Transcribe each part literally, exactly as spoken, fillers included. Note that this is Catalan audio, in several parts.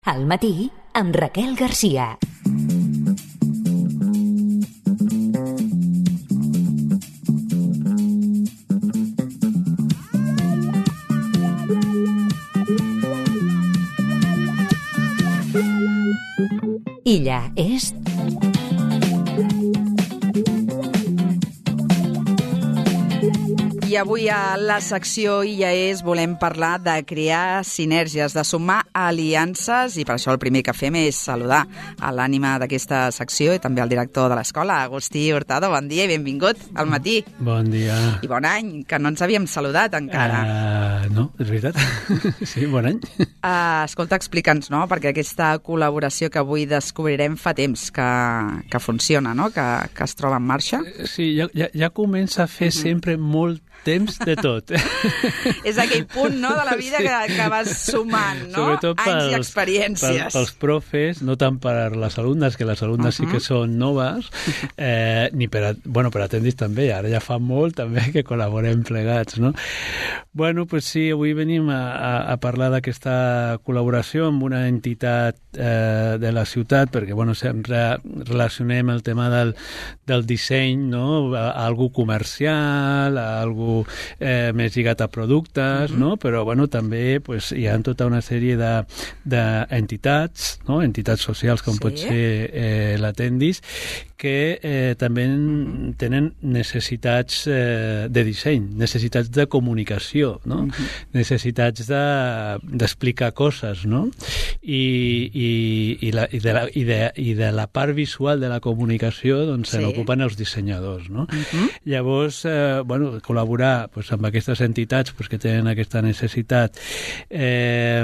Al matí, amb Raquel Garcia. Illa és... I avui a la secció Illa és volem parlar de crear sinergies, de sumar aliances, i per això el primer que fem és saludar a l'ànima d'aquesta secció i també al director de l'escola, Agustí Hurtado. Bon dia i benvingut al matí. Bon dia. I bon any, que no ens havíem saludat encara. Uh, no, és veritat. Sí, bon any. Uh, escolta, explica'ns, no?, perquè aquesta col·laboració que avui descobrirem fa temps que, que funciona, no?, que, que es troba en marxa. Sí, ja, ja, ja comença a fer uh-huh. sempre molt temps de tot. És aquell punt, no?, de la vida sí. que, que vas sumant, no? Sobretot anys pels, i experiències. Pels, pels profes, no tant per les alumnes, que les alumnes uh-huh. sí que són noves, eh, ni per a, bueno, per atendis també, ara ja fa molt també que col·laborem plegats, no? Bueno, pues sí, avui venim a, a, a parlar d'aquesta col·laboració amb una entitat eh, de la ciutat, perquè, bueno, sempre relacionem el tema del, del disseny, no?, a, a algú comercial, a algú eh, més lligat a productes, uh-huh. no? Però bueno, també pues, hi ha tota una sèrie d'entitats, de, no? Entitats socials com sí. pot ser eh, l'Atendis, que eh, també tenen necessitats eh, de disseny, necessitats de comunicació, no? Uh-huh. necessitats d'explicar de, coses, no? I, i, i, la, i, de la, i, de, i de la part visual de la comunicació doncs, sí. se n'ocupen els dissenyadors, no? Uh-huh. Llavors, eh, bueno, col·laborar pues, amb aquestes entitats pues, que tenen aquesta necessitat eh,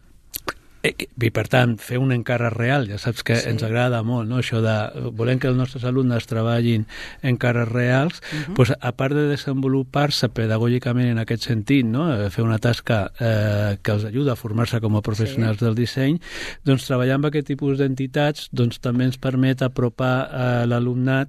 i per tant fer un encàrrec real, ja saps que sí. ens agrada molt, no? Això de volem que els nostres alumnes treballin encàrrecs reals, uh-huh. pues, a part de desenvolupar-se pedagògicament en aquest sentit, no? Fer una tasca eh, que els ajuda a formar-se com a professionals sí. del disseny, doncs treballar amb aquest tipus d'entitats doncs, també ens permet apropar eh, l'alumnat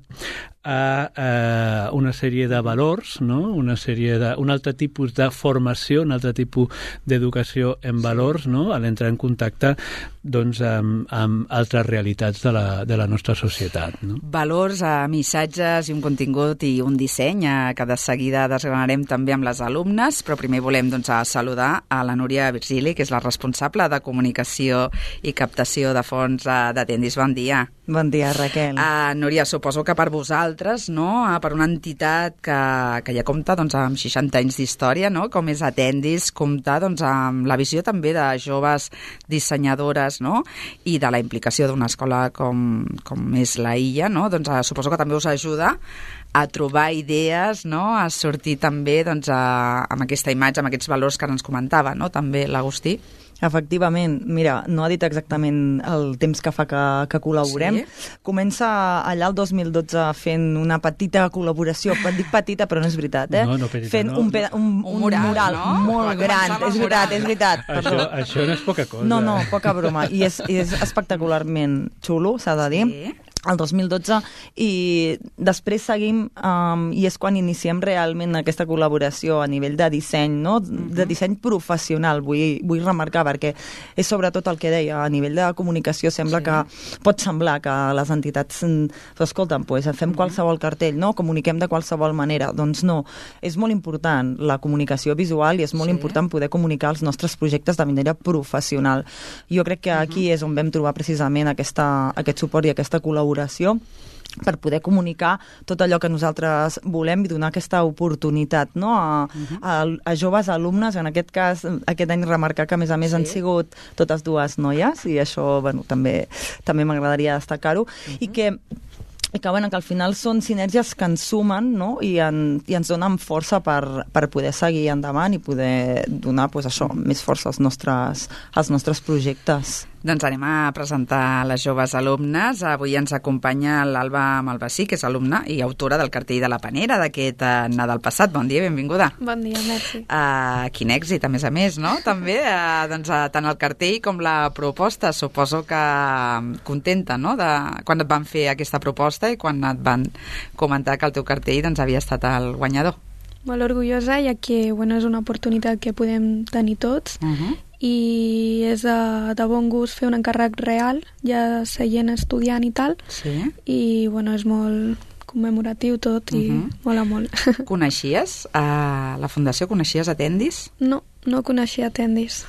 a eh, una sèrie de valors, no? una sèrie de, un altre tipus de formació, un altre tipus d'educació en valors, no? A l'entrar en contacte doncs, amb, amb altres realitats de la, de la nostra societat. No? Valors, eh, missatges i un contingut i un disseny eh, que de seguida desgranarem també amb les alumnes, però primer volem doncs, a saludar a la Núria Virgili, que és la responsable de comunicació i captació de fons eh, d'Atendis. Bon dia. Bon dia, Raquel. Uh, Núria, suposo que per vosaltres, no? uh, per una entitat que, que ja compta doncs, amb seixanta anys d'història, no? Com és Atendis, compta doncs, amb la visió també de joves dissenyadores, no? I de la implicació d'una escola com, com és la Illa, no? Doncs, uh, suposo que també us ajuda a trobar idees, no? A sortir també doncs, a, amb aquesta imatge, amb aquests valors que ens comentava, no? També l'Agustí. Efectivament, mira, no ha dit exactament el temps que fa que, que col·laborem. Sí. Comença allà el dos mil dotze fent una petita col·laboració, dic petita però no és veritat, eh? No, no, petita, fent no. un, peda, un, un, un mural, mural no? molt gran, és veritat, és veritat. Això, això no és poca cosa. No, no, poca broma, i és, és espectacularment xulo, s'ha de dir. Sí. El dos mil dotze, i després seguim um, i és quan iniciem realment aquesta col·laboració a nivell de disseny, no? Uh-huh. De disseny professional, vull, vull remarcar, perquè és sobretot el que deia, a nivell de comunicació sembla sí. que pot semblar que les entitats escolten, pues, fem uh-huh. qualsevol cartell, no? Comuniquem de qualsevol manera, doncs no, és molt important la comunicació visual i és molt sí. important poder comunicar els nostres projectes de manera professional. Jo crec que aquí uh-huh. és on vam trobar precisament aquesta, aquest suport i aquesta col·laboració per poder comunicar tot allò que nosaltres volem i donar aquesta oportunitat, no? a, uh-huh. a, a joves alumnes, en aquest cas aquest any remarcar que a més a més sí. han sigut totes dues noies i això bueno, també, també m'agradaria destacar-ho uh-huh. i que i que, bueno, que al final són sinergies que ens sumen, no? I, en, i ens donen força per, per poder seguir endavant i poder donar pues, això, més força als nostres, als nostres projectes. Doncs anem a presentar les joves alumnes. Avui ens acompanya l'Alba Malvasí, que és alumna i autora del cartell de la Panera d'aquest uh, Nadal passat. Bon dia, benvinguda. Bon dia, merci. Uh, quin èxit, a més a més, no? També, uh, doncs, uh, tant el cartell com la proposta. Suposo que contenta, no?, de quan et van fer aquesta proposta i quan et van comentar que el teu cartell doncs, havia estat el guanyador. molt orgullosa, ja que bueno, és una oportunitat que podem tenir tots uh-huh. i és de, de bon gust fer un encàrrec real, ja seient estudiant i tal, sí. i bueno, és molt commemoratiu tot i uh-huh. mola molt. Coneixies a la Fundació? Coneixies Attendis? No, no coneixia Attendis.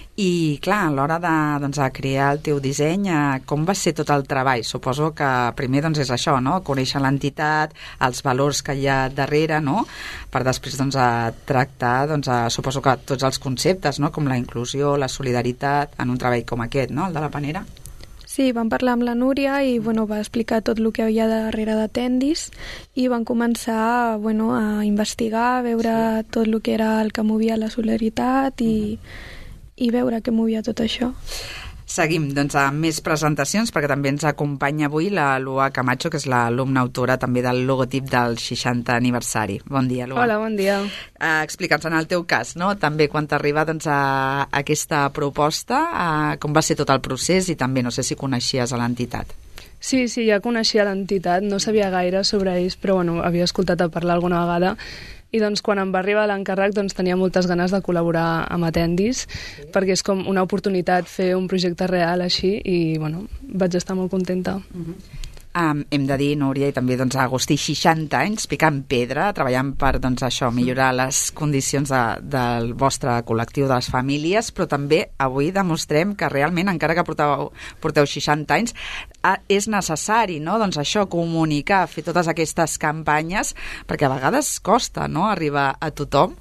I, clar, a l'hora de, doncs, de crear el teu disseny, eh, com va ser tot el treball? Suposo que primer doncs, és això, no? Conèixer l'entitat, els valors que hi ha darrere, no? Per després doncs, a tractar, doncs, a, suposo que tots els conceptes, no? Com la inclusió, la solidaritat, en un treball com aquest, no? El de la Panera. Sí, vam parlar amb la Núria i bueno, va explicar tot el que hi havia darrere d'Attendis i van començar bueno, a investigar, a veure sí. tot el que era el que movia la solidaritat i... Mm. i veure què movia tot això. Seguim, doncs, amb més presentacions, perquè també ens acompanya avui la Lua Camacho, que és l'alumna autora també del logotip del seixantè aniversari. Bon dia, Lua. Hola, bon dia. Uh, Explica'ns en el teu cas, no? També quan t'arriba doncs, a, a aquesta proposta, uh, com va ser tot el procés i també no sé si coneixies a l'entitat. Sí, sí, ja coneixia l'entitat, no sabia gaire sobre ells, però bueno, havia escoltat a parlar alguna vegada. I doncs quan em va arribar l'encàrrec doncs tenia moltes ganes de col·laborar amb Attendis sí. perquè és com una oportunitat fer un projecte real així i bueno, vaig estar molt contenta. Uh-huh. Um, hem de dir, Núria, i també doncs, Agustí, seixanta anys, picant pedra, treballant per doncs, això, millorar les condicions de, del vostre col·lectiu de les famílies, però també avui demostrem que realment, encara que porteu, porteu seixanta anys, ah, és necessari, no?, doncs això, comunicar, fer totes aquestes campanyes, perquè a vegades costa, no?, arribar a tothom.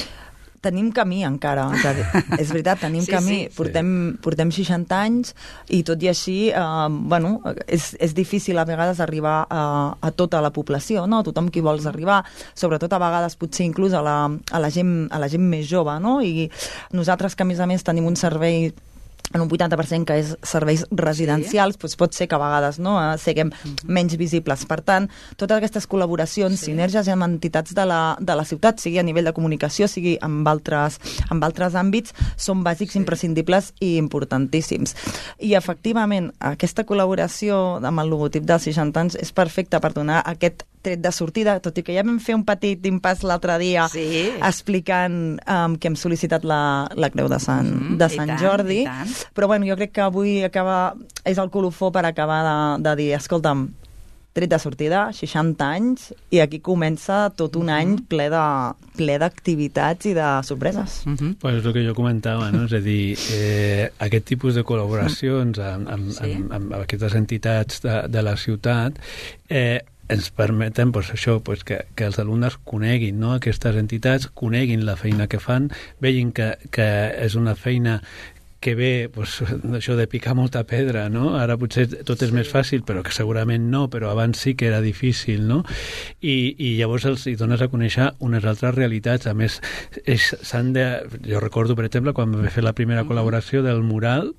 Tenim camí encara, és veritat, tenim sí, camí, sí, portem, sí. portem seixanta anys i tot i així, eh, bueno, és, és difícil a vegades arribar a, a tota la població, no? A tothom qui vols arribar, sobretot a vegades potser inclús a la, a la, gent, a la gent més jove, no? I nosaltres que a més a més tenim un servei en un vuitanta per cent que és serveis residencials, sí. doncs pot ser que a vegades no, eh, siguem uh-huh. menys visibles. Per tant, totes aquestes col·laboracions, sí. sinergies amb entitats de la, de la ciutat, sigui a nivell de comunicació, sigui amb altres, amb altres àmbits, són bàsics, sí. imprescindibles i importantíssims. I efectivament, aquesta col·laboració amb el logotip dels seixanta anys és perfecta per donar aquest tret de sortida, tot i que ja vam fer un petit impàs l'altre dia sí. explicant um, que hem sol·licitat la, la Creu de Sant, mm, de Sant tant, Jordi, però bueno, jo crec que avui acaba, és el colofó per acabar de, de dir, escolta'm, tret de sortida, seixanta anys, i aquí comença tot un any ple de ple d'activitats i de sorpreses. Uh-huh. Pues és el que jo comentava, no? És a dir, eh, aquest tipus de col·laboracions amb, amb, sí. amb, amb aquestes entitats de, de la ciutat eh, ens permeten pues, això, pues, que, que els alumnes coneguin, no? Aquestes entitats, coneguin la feina que fan, vegin que, que és una feina que ve, pues, això de picar molta pedra, no? Ara potser tot és sí. més fàcil, però que segurament no, però abans sí que era difícil, no? I, i llavors els hi dones a conèixer unes altres realitats. A més, s'han de... Jo recordo, per exemple, quan vam fer la primera mm-hmm. col·laboració del mural,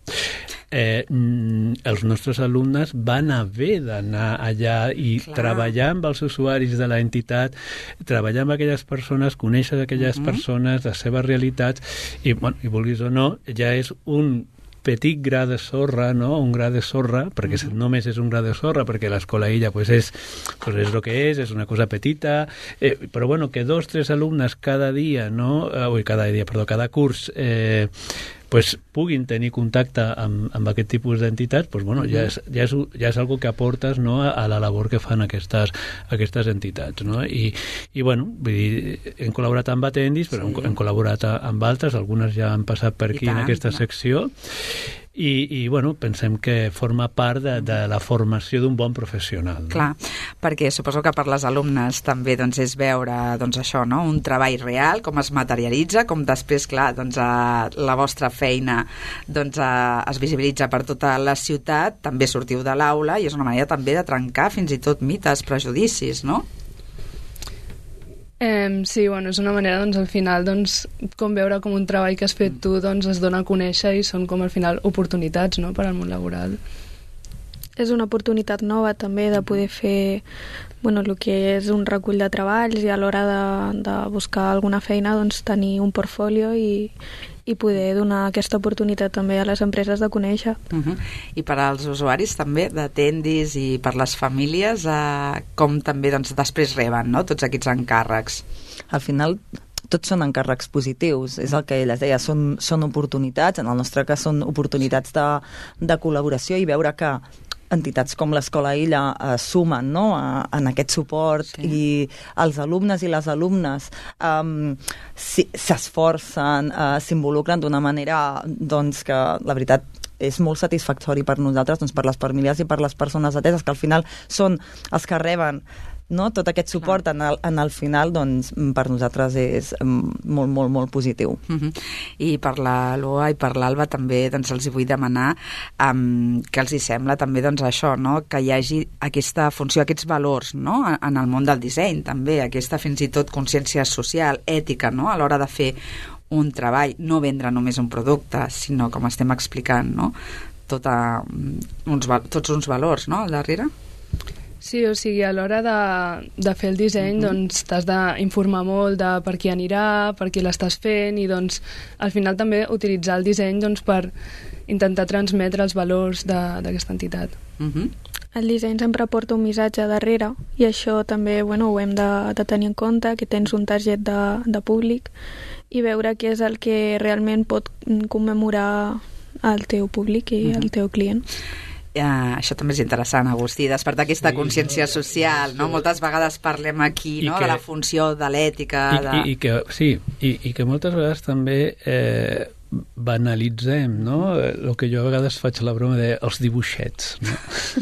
eh, els nostres alumnes van haver d'anar allà i Clar. treballar amb els usuaris de la entitat, treballar amb aquelles persones, conèixer aquelles mm-hmm. persones, les seves realitats, i, bueno, i vulguis o no, ja és un petit gra de sorra, no? Un gra de sorra, perquè mm-hmm. només és un gra de sorra, perquè l'escola illa pues és, pues és el que és, és una cosa petita, eh, però bueno, que dos, tres alumnes cada dia, no? Eh, ui, cada dia, perdó, cada curs, eh, pues puguin tenir contacte amb, amb aquest tipus d'entitats, pues bueno, ja és, ja és, ja és algo que aportes, no, a, a la labor que fan aquestes, aquestes entitats, no? I, i bueno, vull dir, hem col·laborat amb Attendis, però sí. hem, hem col·laborat a, amb altres, algunes ja han passat per aquí tant, en aquesta secció, i, i bueno, pensem que forma part de, de la formació d'un bon professional. No? Clar, perquè suposo que per les alumnes també doncs, és veure doncs, això, no? Un treball real, com es materialitza, com després, clar, doncs, eh, la vostra feina doncs, eh, es visibilitza per tota la ciutat, també sortiu de l'aula i és una manera també de trencar fins i tot mites, prejudicis, no? Eh, sí, bueno, és una manera, doncs, al final, doncs, com veure com un treball que has fet tu, doncs, es dona a conèixer i són com, al final, oportunitats, no?, per al món laboral. és una oportunitat nova també de poder fer bueno, el que és un recull de treballs i a l'hora de, de buscar alguna feina doncs, tenir un portfolio i, i poder donar aquesta oportunitat també a les empreses de conèixer. Uh-huh. I per als usuaris també de Tendis i per les famílies, eh, com també doncs, després reben, no?, tots aquests encàrrecs. Al final tots són encàrrecs positius, és el que ella deia, són, són oportunitats, en el nostre cas són oportunitats de, de col·laboració i veure que entitats com l'Escola Illa eh, sumen, no?, a, en aquest suport, sí. I els alumnes i les alumnes um, si, s'esforcen, uh, s'involucren d'una manera doncs, que la veritat és molt satisfactori per nosaltres, doncs, per les famílies i per les persones ateses, que al final són els que reben, no?, tot aquest suport en el, en el final, doncs, per nosaltres és molt, molt, molt positiu. Uh-huh. I per la Loa i per l'Alba també doncs, els hi vull demanar um, que els hi sembla també doncs, això, no?, que hi hagi aquesta funció, aquests valors, no?, en el món del disseny també, aquesta fins i tot consciència social, ètica, no?, a l'hora de fer un treball, no vendre només un producte, sinó, com estem explicant, no?, tota, uns, tots uns valors, no?, al darrere. Sí, o sigui, a l'hora de, de fer el disseny, uh-huh. doncs t'has d'informar molt de per qui anirà, per qui l'estàs fent, i doncs al final també utilitzar el disseny doncs, per intentar transmetre els valors d'aquesta entitat. Uh-huh. El disseny sempre porta un missatge darrere i això també bueno, ho hem de, de tenir en compte, que tens un target de, de públic i veure què és el que realment pot commemorar el teu públic i uh-huh. el teu client. Uh, això també és interessant, Agustí, despertar aquesta consciència social, no? Moltes vegades parlem aquí, no?, que, de la funció de l'ètica... I, de... i, i que, sí, i, i que moltes vegades també eh, banalitzem, no?, el que jo a vegades faig la broma de els dibuixets, no?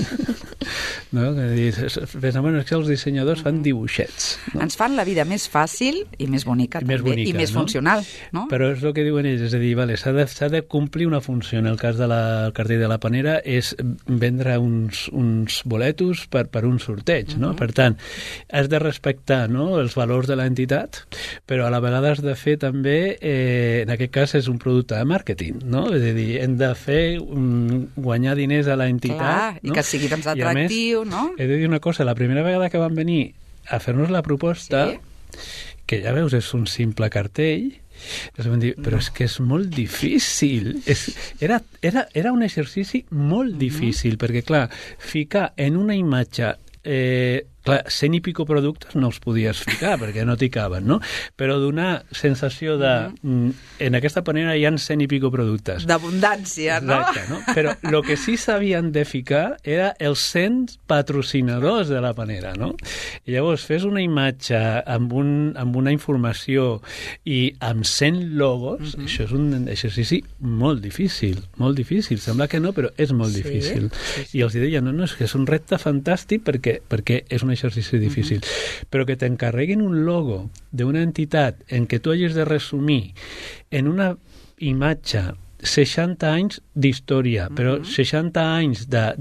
No? Ves, bueno, és que els dissenyadors fan dibuixets, no? Ens fan la vida més fàcil i més bonica, I més, també, bonica, i més no? funcional, no? Però és el que diuen ells, és a dir, vale, s'ha de, s'ha de complir una funció. En el cas del cartell de la Panera és vendre uns, uns boletos per, per un sorteig, no? Uh-huh. Per tant, has de respectar, no?, els valors de l'entitat, però a la vegada has de fer també, eh, en aquest cas és un producte de màrqueting, no? És a dir, hem de fer um, guanyar diners a l'entitat. Clar, no? I que sigui doncs, atractiu, més, no? He de dir una cosa, la primera vegada que van venir a fer-nos la proposta, sí? Que ja veus, és un simple cartell, es van dir, però no. És que és molt difícil. És, era, era, era un exercici molt uh-huh. difícil, perquè, clar, ficar en una imatge... Eh, clar, cent i pico productes no els podies ficar perquè no t'hi caben, no? Però donar sensació de... Mm, en aquesta panera hi ha cent i pico productes. D'abundància, no? Exacte, no? Però el que sí s'havien de ficar era els cent patrocinadors de la panera, no? I llavors fes una imatge amb, un, amb una informació i amb cent logos, uh-huh. això és un exercici molt difícil, molt difícil. Sembla que no, però és molt sí, difícil. Sí, sí. I els deia, no, no, és que és un repte fantàstic perquè, perquè és un exercici difícil, uh-huh. però que t'encarreguin un logo d'una entitat en què tu hagis de resumir en una imatge seixanta anys d'història, uh-huh. però seixanta anys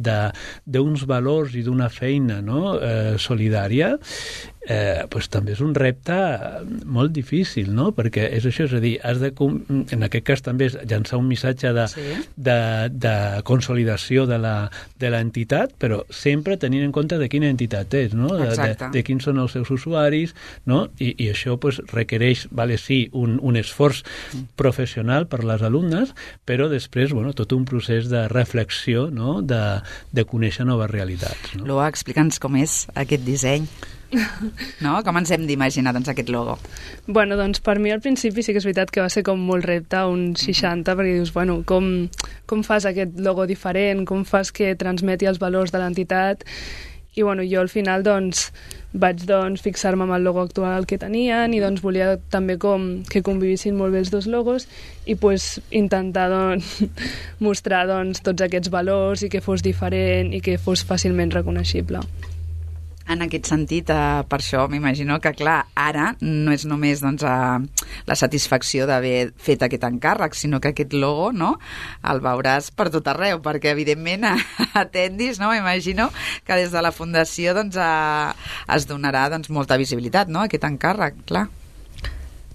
d'uns valors i d'una feina, no?, eh, solidària, eh, pues també és un repte molt difícil, no?, perquè és això, és a dir, has de, en aquest cas també és llançar un missatge de, sí. de, de consolidació de l'entitat, però sempre tenint en compte de quina entitat és, no?, de, de, de quins són els seus usuaris, no?, i, i això pues, requereix, vale, sí, un, un esforç professional per les alumnes, però després, bueno, tot un procés de reflexió, no?, de, de conèixer noves realitats. No? Loa, explica'ns com és aquest disseny. No? Com ens hem d'imaginar doncs, aquest logo? Bueno, doncs per mi al principi sí que és veritat que va ser com molt repte, un seixanta, mm-hmm. perquè dius, bueno, com, com fas aquest logo diferent, com fas que transmeti els valors de l'entitat, i bueno, jo al final doncs vaig doncs, fixar-me amb el logo actual que tenien i doncs volia també com que convivissin molt bé els dos logos i pues, intentar doncs, mostrar doncs, tots aquests valors i que fos diferent i que fos fàcilment reconeixible. En aquest sentit, eh, per això m'imagino que, clar, ara no és només doncs, eh, la satisfacció d'haver fet aquest encàrrec, sinó que aquest logo, no?, el veuràs per tot arreu, perquè, evidentment, a Tendis, no?, m'imagino que des de la Fundació doncs, eh, es donarà doncs, molta visibilitat, no?, a aquest encàrrec, clar.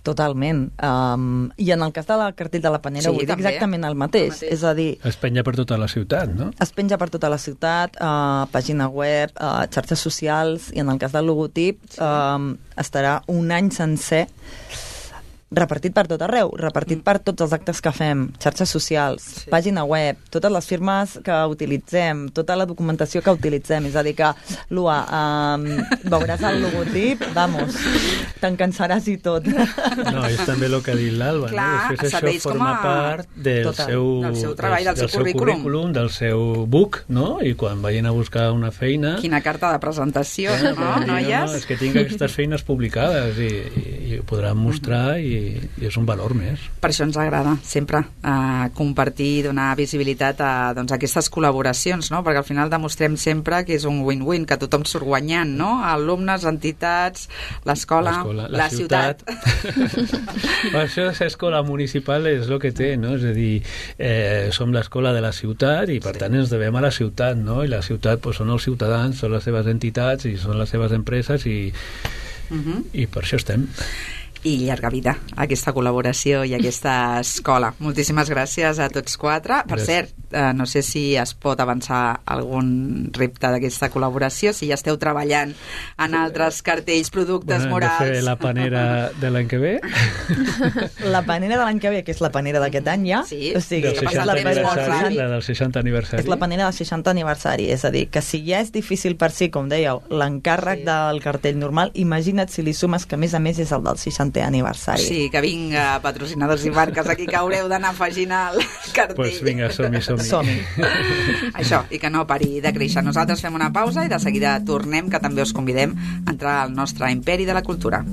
Totalment. Um, I en el cas del cartell de la Panera, Sí, vull dir també. exactament el mateix. El mateix. És a dir, Es penja per tota la ciutat, no? es penja per tota la ciutat, uh, pàgina web, uh, xarxes socials, i en el cas del logotip sí. um, estarà un any sencer repartit per tot arreu, repartit mm. per tots els actes que fem, xarxes socials, sí. pàgina web, totes les firmes que utilitzem, tota la documentació que utilitzem. És a dir que, Lua, um, veuràs el logotip, vamos, te'n cansaràs i tot. No, és també el que ha dit l'Alba, no? Clar, Després això serveix com forma a- part del Total. seu, Del seu treball, del seu currículum. currículum, del seu book, no? I quan vagin a buscar una feina... Quina carta de presentació, eh, no, poden dir, noies? No, és que tinc aquestes feines publicades i, i, i ho podran mostrar i, i és un valor més. Per això ens agrada sempre eh, compartir i donar visibilitat a doncs, aquestes col·laboracions, no? Perquè al final demostrem sempre que és un win-win, que tothom surt guanyant, no? Alumnes, entitats, l'escola, L'escola, la, la ciutat. Per això ser escola municipal és el que té, no? És a dir, eh, som l'escola de la ciutat i per tant ens devem a la ciutat, no? I la ciutat pues, són els ciutadans, són les seves entitats i són les seves empreses i, Uh-huh. i per això estem. I llarga vida a aquesta col·laboració i a aquesta escola. Moltíssimes gràcies a tots quatre. Per Gràcies. cert, eh, no sé si es pot avançar algun repte d'aquesta col·laboració, si ja esteu treballant en altres cartells, productes Bueno, hem morals. de fer la panera de l'any que ve. La panera de l'any que ve, que és la panera d'aquest any ja, Sí, o sigui, Del que passa seixanta el temps molt aniversari, ràpid. la del seixanta aniversari. és la panera del seixanta aniversari. És a dir, que si ja és difícil per si, com dèieu, l'encàrrec Sí. del cartell normal, imagina't si li sumes que a més a més és el del seixantè aniversari. Sí, que vinga, patrocinadors i marques aquí que haureu d'anar afegint al cartell. Pues vinga, som-hi, som-hi. Som-hi. Això, i que no pari de créixer. Nosaltres fem una pausa i de seguida tornem, que també us convidem a entrar al nostre imperi de la cultura.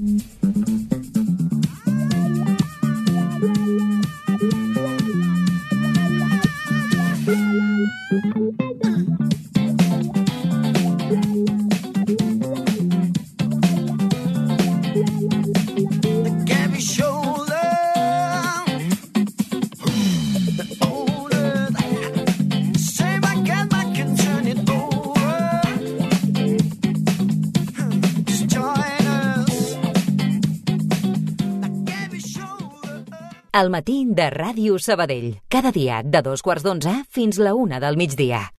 Every shoulder, the older, say back and back and turn it over. Just join us. Like every shoulder. Al matí de Ràdio Sabadell. Cada dia de dos quarts d'onze fins la una del migdia.